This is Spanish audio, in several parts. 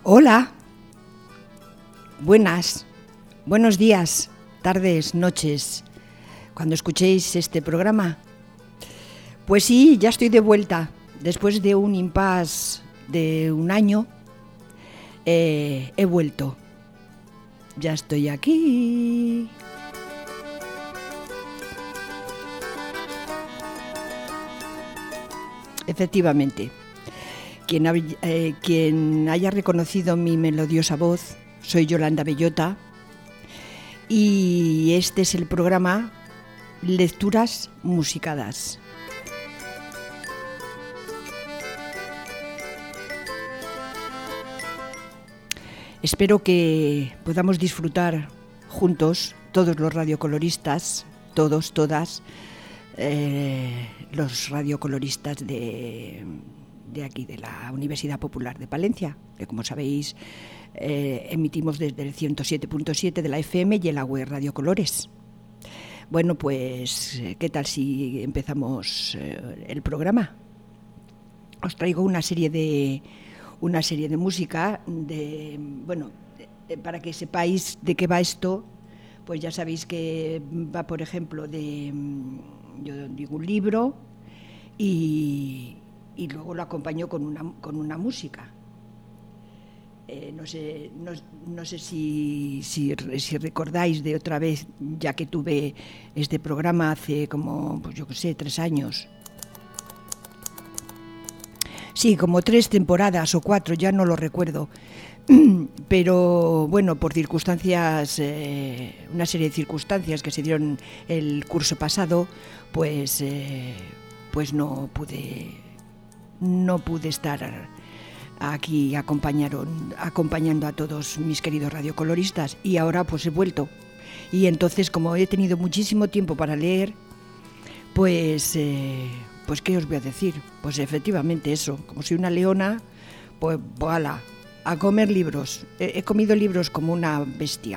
Hola, buenos días, tardes, noches, cuando escuchéis este programa. Pues sí, ya estoy de vuelta, después de un impasse de un año, he vuelto, ya estoy aquí. Efectivamente. Quien haya reconocido mi melodiosa voz, soy Yolanda Bellota y este es el programa Lecturas Musicadas. Espero que podamos disfrutar juntos, todos los radiocoloristas, todas, los radiocoloristas de aquí, de la Universidad Popular de Palencia, que como sabéis emitimos desde el 107.7 de la FM y el web Radio Colores. Bueno, pues, ¿qué tal si empezamos el programa? Os traigo una serie de música, para que sepáis de qué va esto, pues ya sabéis que va, por ejemplo, yo digo un libro y luego lo acompaño con una música. No sé si recordáis de otra vez, ya que tuve este programa hace como, 3 años. Sí, como 3 temporadas o 4, ya no lo recuerdo. Pero bueno, por circunstancias, una serie de circunstancias que se dieron el curso pasado, pues no pude estar aquí acompañando a todos mis queridos radiocoloristas, y ahora pues he vuelto. Y entonces, como he tenido muchísimo tiempo para leer, pues ¿qué os voy a decir? Pues efectivamente eso, como soy una leona, pues voilà, a comer libros. He comido libros como una bestia.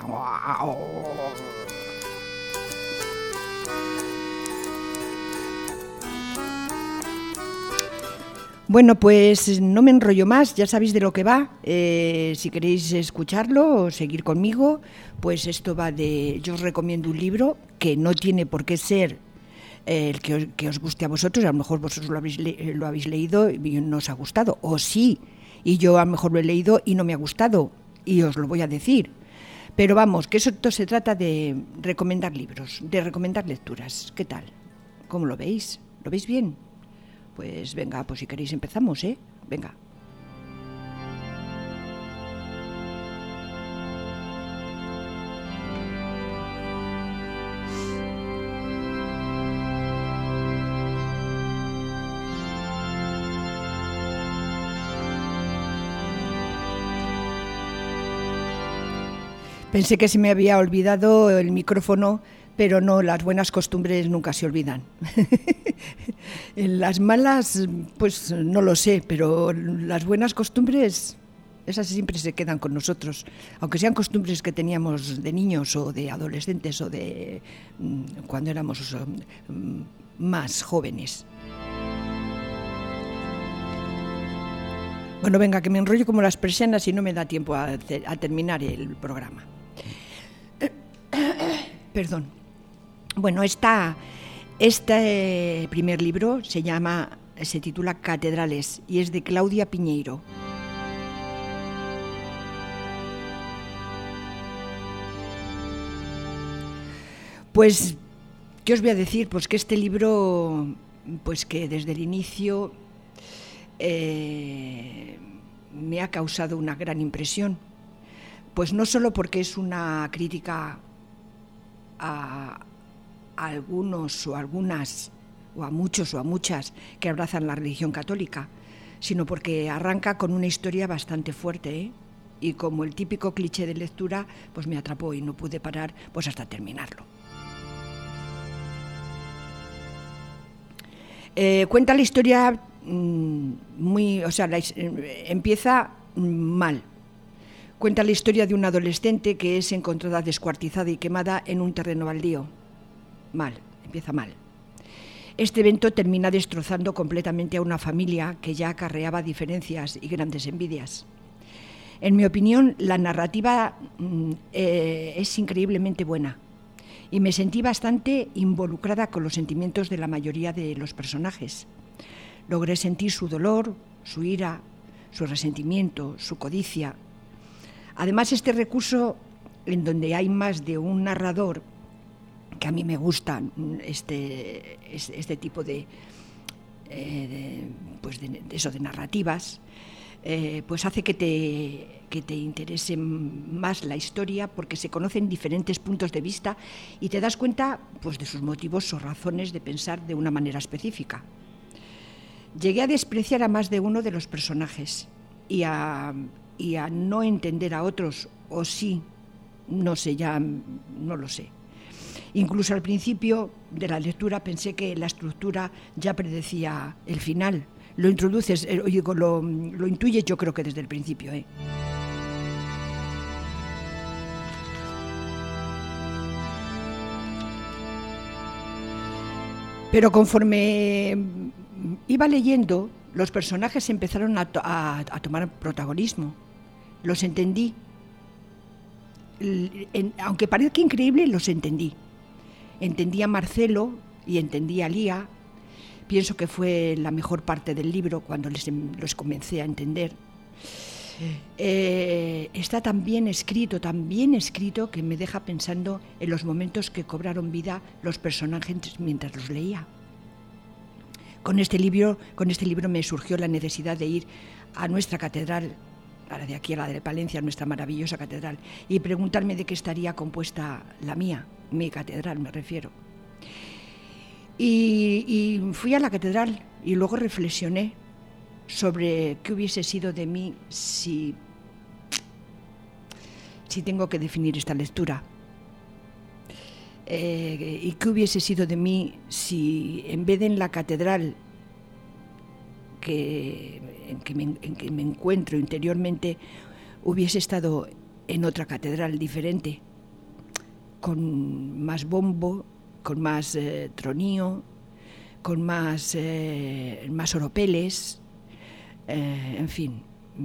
Bueno, pues no me enrollo más, ya sabéis de lo que va. Si queréis escucharlo o seguir conmigo, pues esto va yo os recomiendo un libro que no tiene por qué ser el que os guste a vosotros. A lo mejor vosotros lo habéis leído y no os ha gustado, o sí, y yo a lo mejor lo he leído y no me ha gustado, y os lo voy a decir. Pero vamos, que eso se trata de recomendar libros, de recomendar lecturas. ¿Qué tal? ¿Cómo lo veis? ¿Lo veis bien? Pues venga, pues si queréis empezamos, ¿eh? Venga. Pensé que se me había olvidado el micrófono, pero no, las buenas costumbres nunca se olvidan. Las malas, pues no lo sé, pero las buenas costumbres, esas siempre se quedan con nosotros, aunque sean costumbres que teníamos de niños o de adolescentes o de cuando éramos más jóvenes. Bueno, venga, que me enrollo como las persianas y no me da tiempo a terminar el programa. Perdón. Bueno, este primer libro se titula Catedrales y es de Claudia Piñeiro. Pues, ¿qué os voy a decir? Pues que este libro, pues que desde el inicio me ha causado una gran impresión. Pues no solo porque es una crítica a algunos o algunas, o a muchos o a muchas que abrazan la religión católica, sino porque arranca con una historia bastante fuerte, ¿eh? Y como el típico cliché de lectura, pues me atrapó y no pude parar pues hasta terminarlo. Cuenta la historia empieza mal. Cuenta la historia de una adolescente que es encontrada descuartizada y quemada en un terreno baldío. Empieza mal. Este evento termina destrozando completamente a una familia que ya acarreaba diferencias y grandes envidias. En mi opinión, la narrativa es increíblemente buena y me sentí bastante involucrada con los sentimientos de la mayoría de los personajes. Logré sentir su dolor, su ira, su resentimiento, su codicia. Además, este recurso en donde hay más de un narrador, que a mí me gusta este tipo de narrativas, pues hace que te interese más la historia, porque se conocen diferentes puntos de vista y te das cuenta, pues, de sus motivos o razones de pensar de una manera específica. Llegué a despreciar a más de uno de los personajes y a no entender a otros, o sí, no sé, ya no lo sé. Incluso al principio de la lectura pensé que la estructura ya predecía el final. Lo introduces, lo intuyes, yo creo que desde el principio. Pero conforme iba leyendo, los personajes empezaron a tomar protagonismo. Los entendí. Aunque parezca increíble, los entendí. Entendí a Marcelo y entendí a Lía. Pienso que fue la mejor parte del libro cuando los comencé a entender. Está tan bien escrito, que me deja pensando en los momentos que cobraron vida los personajes mientras los leía. Con este libro me surgió la necesidad de ir a nuestra catedral, a la de aquí, a la de Palencia, nuestra maravillosa catedral, y preguntarme de qué estaría compuesta la mía, mi catedral me refiero. Y fui a la catedral y luego reflexioné sobre qué hubiese sido de mí si tengo que definir esta lectura. Y qué hubiese sido de mí si, en vez de en la catedral en que me encuentro interiormente, hubiese estado en otra catedral diferente, con más bombo, con más tronío, con más oropeles, en fin.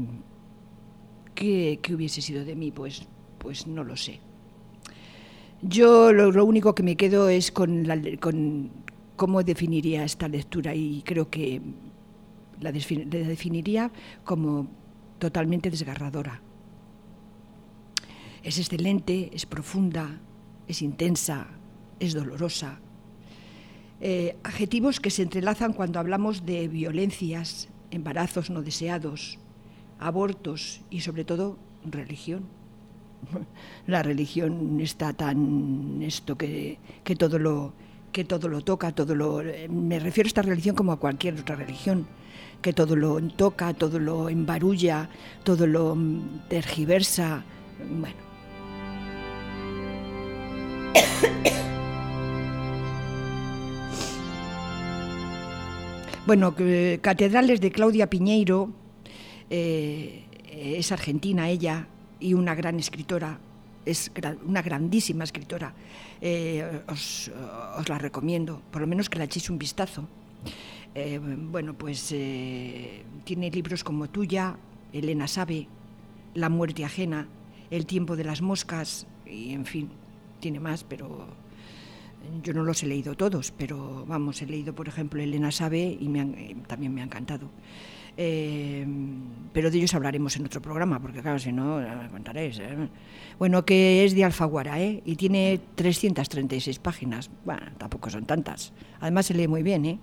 ¿Qué hubiese sido de mí? Pues no lo sé. Yo lo único que me quedo es con cómo definiría esta lectura, y creo que la definiría como totalmente desgarradora. Es excelente, es profunda, es intensa, es dolorosa. Adjetivos que se entrelazan cuando hablamos de violencias, embarazos no deseados, abortos y, sobre todo, religión. La religión está tan que todo lo toca, me refiero a esta religión como a cualquier otra religión, que todo lo toca, todo lo embarulla, todo lo tergiversa. Bueno, Catedrales, de Claudia Piñeiro, es argentina ella y una gran escritora, es una grandísima escritora. Os la recomiendo, por lo menos que la echéis un vistazo. Tiene libros como Tuya, Elena sabe, La muerte ajena, El tiempo de las moscas, y en fin, tiene más, pero yo no los he leído todos, pero vamos, he leído, por ejemplo, Elena sabe y también me ha encantado. Pero de ellos hablaremos en otro programa, porque claro, si no, me contaréis. Bueno, que es de Alfaguara, y tiene 336 páginas. Bueno, tampoco son tantas. Además se lee muy bien,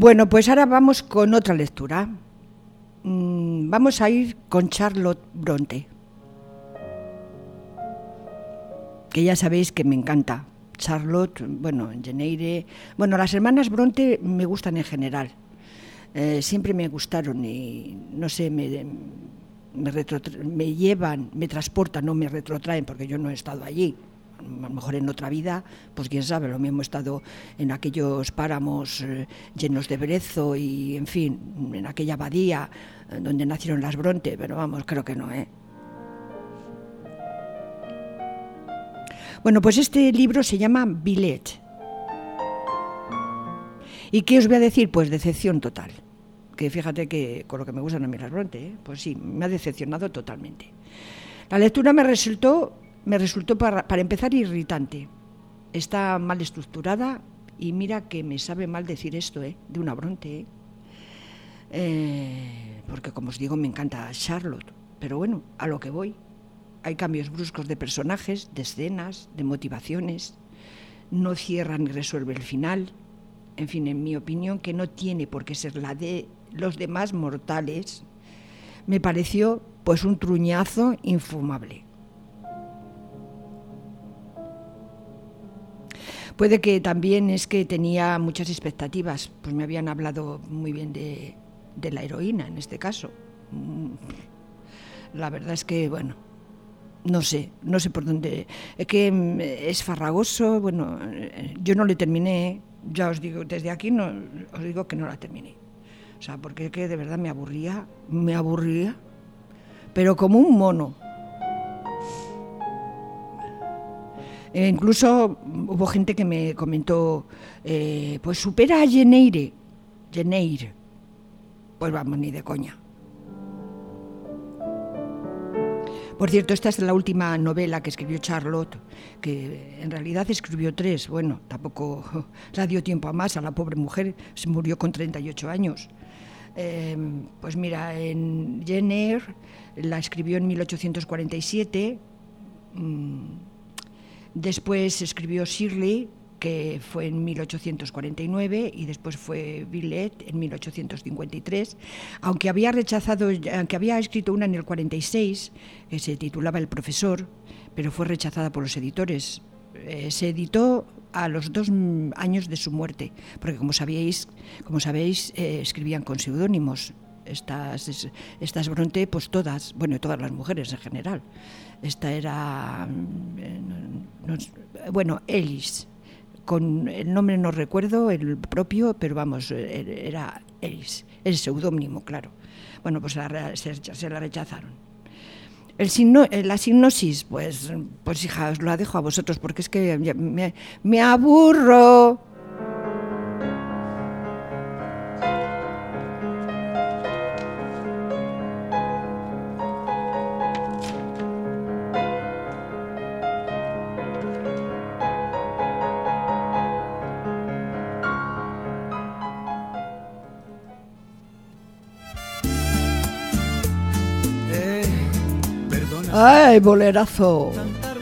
Bueno, pues ahora vamos con otra lectura. Vamos a ir con Charlotte Brontë, que ya sabéis que me encanta. Charlotte, bueno, Jane Eyre, bueno, las hermanas Brontë me gustan en general. Siempre me gustaron y no sé, me llevan, me transportan, no me retrotraen porque yo no he estado allí. A lo mejor en otra vida, pues quién sabe, lo mismo he estado en aquellos páramos llenos de brezo y, en fin, en aquella abadía donde nacieron las Brontë, pero vamos, creo que no, ¿eh? Bueno, pues este libro se llama Villette. ¿Y qué os voy a decir? Pues decepción total. Que fíjate que con lo que me gustan a mí las Brontë, pues sí, me ha decepcionado totalmente. La lectura me resultó para empezar irritante. Está mal estructurada y mira que me sabe mal decir esto, de una Brontë. Porque como os digo, me encanta Charlotte, pero bueno, a lo que voy. Hay cambios bruscos de personajes, de escenas, de motivaciones. No cierra ni resuelve el final. En fin, en mi opinión, que no tiene por qué ser la de los demás mortales, me pareció pues un truñazo infumable. Puede que también es que tenía muchas expectativas, pues me habían hablado muy bien de la heroína en este caso. La verdad es que, bueno, no sé por dónde. Es que es farragoso, bueno, yo no le terminé, ya os digo, desde aquí os digo que no la terminé. O sea, porque es que de verdad me aburría, pero como un mono. Incluso hubo gente que me comentó, pues supera a Jane Eyre. Pues vamos, ni de coña. Por cierto, esta es la última novela que escribió Charlotte, que en realidad escribió 3. Bueno, tampoco la dio tiempo a más a la pobre mujer, se murió con 38 años. Pues mira, en Jane Eyre la escribió en 1847, después escribió Shirley, que fue en 1849, y después fue Villette en 1853, aunque había escrito una en el 46, que se titulaba El profesor, pero fue rechazada por los editores. Se editó a los 2 años de su muerte, porque como sabéis, escribían con seudónimos. Estas Brontë, pues todas las mujeres en general. Esta era, Ellis. Con el nombre no recuerdo, el propio, pero vamos, era Ellis, el seudónimo, claro. Bueno, pues se la rechazaron. La sinopsis, pues hija, os la dejo a vosotros, porque es que me aburro. ¡Ay, bolerazo! Tan tarde.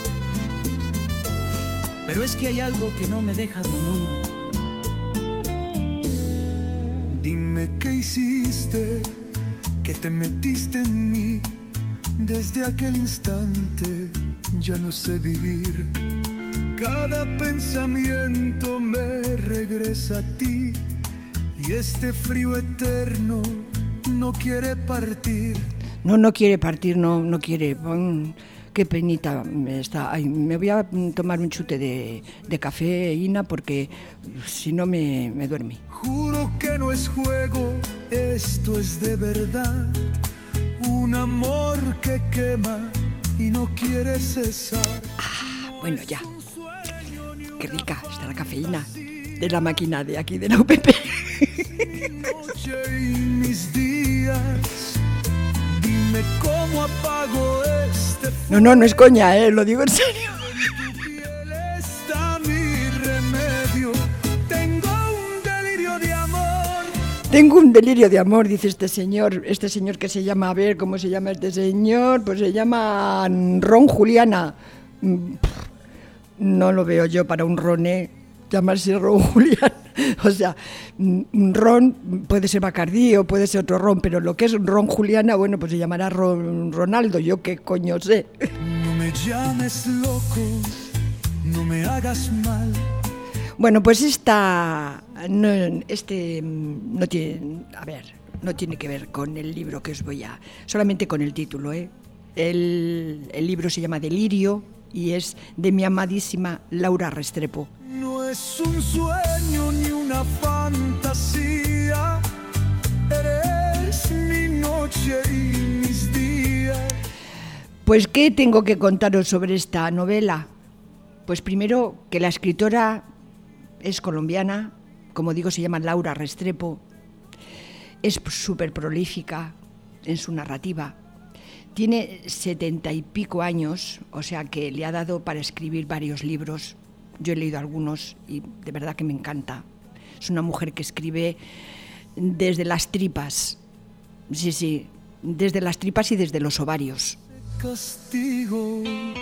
Pero es que hay algo que no me deja dormir. Dime qué hiciste, que te metiste en mí. Desde aquel instante ya no sé vivir. Cada pensamiento me regresa a ti. Y este frío eterno no quiere partir. No quiere partir, no quiere. Qué penita está. Ay, me voy a tomar un chute de cafeína porque si no me duerme. Juro que no es juego, esto es de verdad. Un amor que quema y no quiere cesar. Bueno, ya. Qué rica está la cafeína de la máquina de aquí de la UPP. Noche y mis días. Dime cómo apago este fuego. No es coña, lo digo en serio. En tu piel está mi remedio. Tengo un delirio de amor. Tengo un delirio de amor, dice este señor que se llama, a ver, ¿cómo se llama este señor? Pues se llama Ron Juliana. No lo veo yo para un Roné. llamarse ron Julián. O sea, un ron puede ser Bacardí o puede ser otro ron, pero lo que es ron Juliana, bueno, pues se llamará ron Ronaldo, yo qué coño sé. No me llames loco, no me hagas mal. Bueno, pues no tiene, a ver, no tiene que ver con el libro que os voy a... Solamente con el título, ¿eh? El libro se llama Delirio y es de mi amadísima Laura Restrepo. No es un sueño ni una fantasía, eres mi noche y mis días. Pues, ¿qué tengo que contaros sobre esta novela? Pues primero, que la escritora es colombiana, como digo, se llama Laura Restrepo, es súper prolífica en su narrativa, tiene 70 y pico años, o sea que le ha dado para escribir varios libros. Yo he leído algunos y de verdad que me encanta. Es una mujer que escribe desde las tripas, sí, desde las tripas y desde los ovarios. Castigo.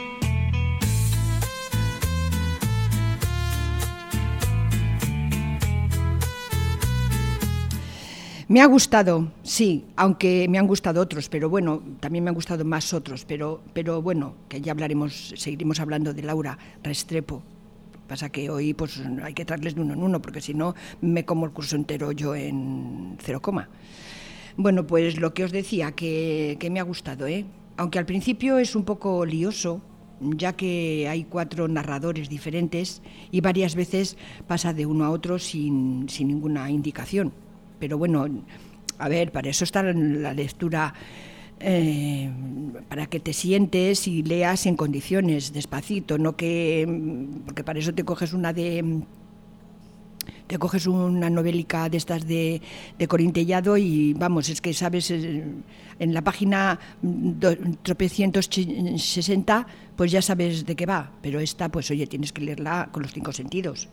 Me ha gustado, sí, aunque me han gustado otros, pero bueno, también me han gustado más otros, pero bueno, que ya seguiremos hablando de Laura Restrepo. Pasa que hoy pues hay que traerles de uno en uno, porque si no me como el curso entero yo en 0, Bueno, pues lo que os decía, que me ha gustado, aunque al principio es un poco lioso, ya que hay 4 narradores diferentes y varias veces pasa de uno a otro sin ninguna indicación. Pero bueno, a ver, para eso está la lectura, para que te sientes y leas en condiciones, despacito, no porque para eso te coges una novélica de estas de Corín Tellado y vamos, es que sabes, en la página 360 pues ya sabes de qué va, pero esta pues oye, tienes que leerla con los 5 sentidos.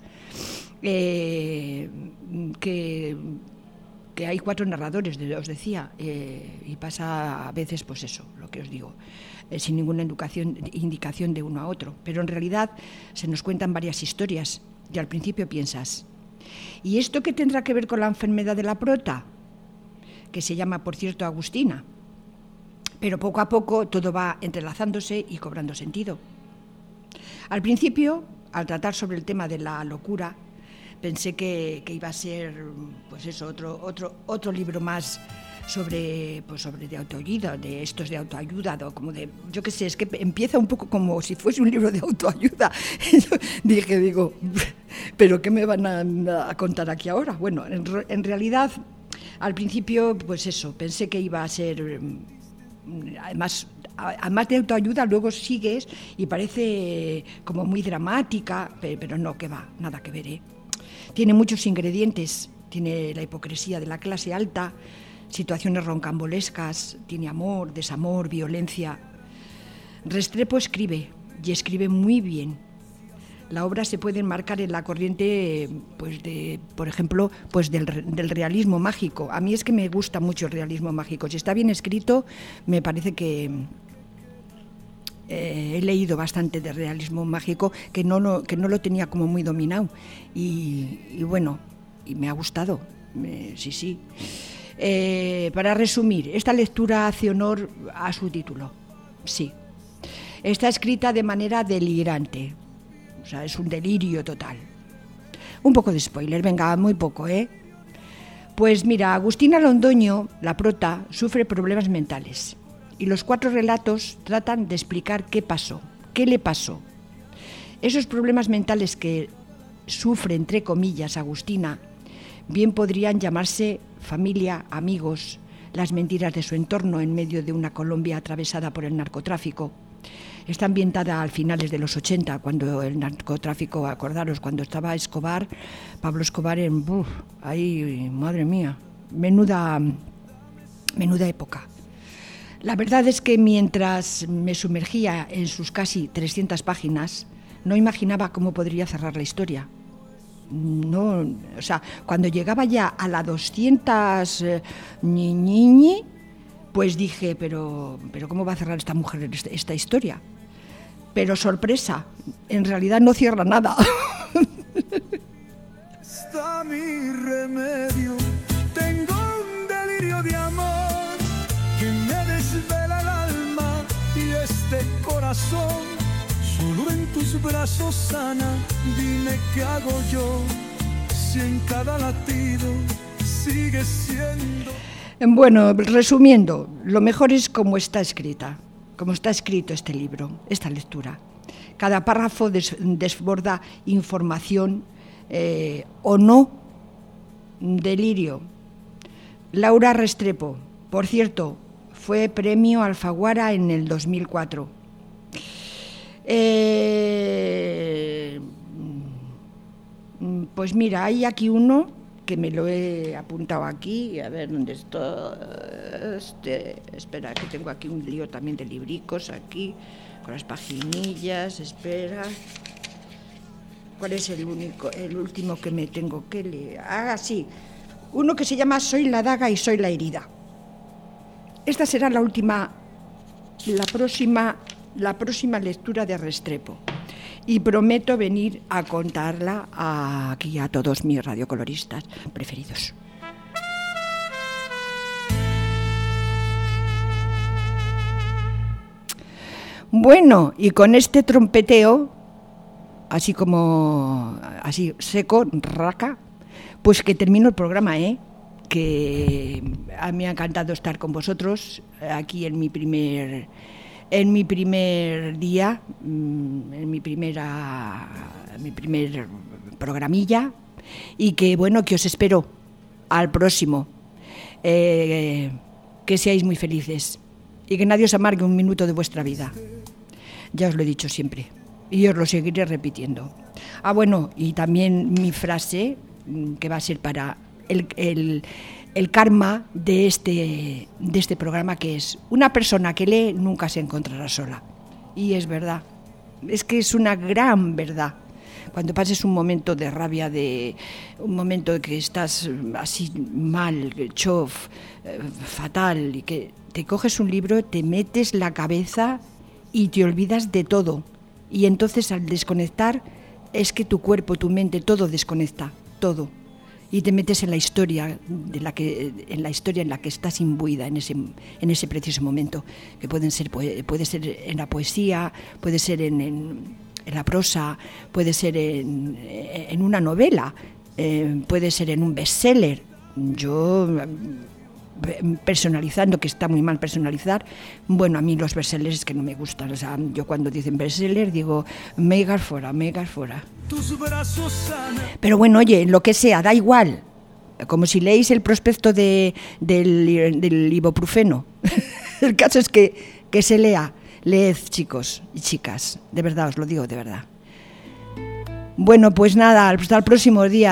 Que hay 4 narradores, os decía, y pasa a veces, pues eso, lo que os digo, sin ninguna indicación de uno a otro. Pero en realidad se nos cuentan varias historias y al principio piensas, ¿y esto qué tendrá que ver con la enfermedad de la prota? Que se llama, por cierto, Agustina. Pero poco a poco todo va entrelazándose y cobrando sentido. Al principio, al tratar sobre el tema de la locura, pensé que iba a ser, pues eso, otro libro más sobre de autoayuda, de estos de autoayuda, como de, yo qué sé, es que empieza un poco como si fuese un libro de autoayuda. Digo, ¿pero qué me van a contar aquí ahora? Bueno, en realidad, al principio, pues eso, pensé que iba a ser, además de autoayuda, luego sigues y parece como muy dramática, pero no, que va, nada que ver, Tiene muchos ingredientes, tiene la hipocresía de la clase alta, situaciones roncambolescas, tiene amor, desamor, violencia. Restrepo escribe, y escribe muy bien. La obra se puede enmarcar en la corriente, pues por ejemplo, pues del realismo mágico. A mí es que me gusta mucho el realismo mágico. Si está bien escrito, me parece que he leído bastante de realismo mágico que no lo tenía como muy dominado y bueno, y me ha gustado, sí. Para resumir, esta lectura hace honor a su título, sí. Está escrita de manera delirante, o sea, es un delirio total. Un poco de spoiler, venga, muy poco, Pues mira, Agustina Londoño, la prota, sufre problemas mentales. Y los 4 relatos tratan de explicar qué pasó, qué le pasó. Esos problemas mentales que sufre, entre comillas, Agustina, bien podrían llamarse familia, amigos, las mentiras de su entorno en medio de una Colombia atravesada por el narcotráfico. Está ambientada a finales de los 80, cuando el narcotráfico, acordaros, cuando estaba Pablo Escobar ahí, madre mía, menuda época. La verdad es que mientras me sumergía en sus casi 300 páginas, no imaginaba cómo podría cerrar la historia. No, o sea, cuando llegaba ya a la 200 pues dije, pero ¿cómo va a cerrar esta mujer esta historia? Pero sorpresa, en realidad no cierra nada. está mi remedio. Tengo un delirio de amor que me desvela el alma y este corazón solo en tus brazos sana. Dime qué hago yo si en cada latido sigue siendo. Bueno, resumiendo, lo mejor es como está escrita, como está escrito este libro, esta lectura. Cada párrafo desborda información o no. Delirio. Laura Restrepo, por cierto, fue premio Alfaguara en el 2004. Pues mira, hay aquí uno que me lo he apuntado aquí, a ver dónde está. Espera, que tengo aquí un lío también de libricos aquí, con las paginillas, espera. ¿Cuál es el último que me tengo que leer? Ah, sí, uno que se llama Soy la daga y soy la herida. Esta será la próxima lectura de Restrepo. Y prometo venir a contarla aquí a todos mis radiocoloristas preferidos. Bueno, y con este trompeteo, así seco, raca, pues que termino el programa, que a mí me ha encantado estar con vosotros aquí en mi primer día, en mi primer programilla, y que bueno, que os espero al próximo, que seáis muy felices y que nadie os amargue un minuto de vuestra vida. Ya os lo he dicho siempre y os lo seguiré repitiendo. Bueno, y también mi frase, que va a ser para el karma de este programa, que es: una persona que lee nunca se encontrará sola. Y es verdad, es que es una gran verdad. Cuando pases un momento de rabia, un momento de que estás así mal, chof, fatal, y que te coges un libro, te metes la cabeza y te olvidas de todo. Y entonces, al desconectar, es que tu cuerpo, tu mente, todo desconecta, todo. Y te metes en la historia en la que estás imbuida en ese preciso momento, que puede ser en la poesía, puede ser en la prosa, puede ser en una novela, puede ser en un bestseller. Yo, personalizando, que está muy mal personalizar, bueno, a mí los bestsellers es que no me gustan. O sea, yo cuando dicen bestseller digo mega fuera. Pero bueno, oye, lo que sea, da igual, como si leéis el prospecto del ibuprofeno. El caso es que se lea. Leed, chicos y chicas, de verdad, os lo digo de verdad. Bueno, pues nada, hasta el próximo día,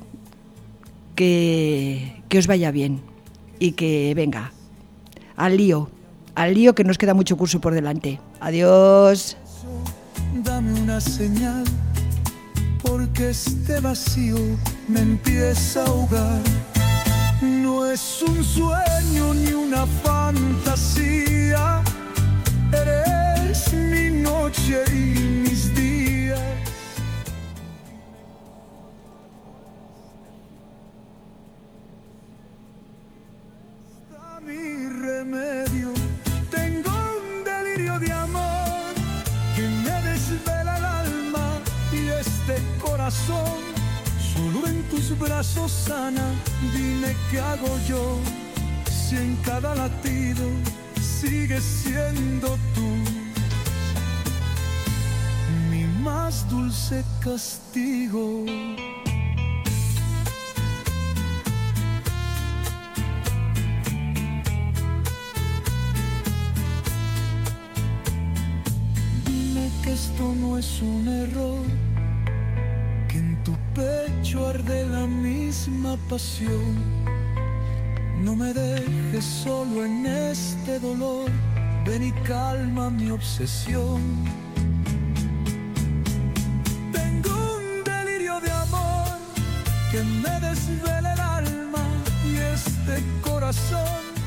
que os vaya bien y que venga, al lío, que nos queda mucho curso por delante. Adiós. Dame una señal, porque este vacío me empieza a ahogar. No es un sueño ni una fantasía, eres mi noche y mis días. Está mi remedio. Tengo un delirio de amor que me desvela el alma y este corazón solo en tus brazos sana. Dime qué hago yo si en cada latido sigues siendo tú, mi más dulce castigo. Dime que esto no es un error, que en tu pecho arde la misma pasión. No me dejes solo en este dolor, ven y calma mi obsesión. Tengo un delirio de amor que me desvela el alma y este corazón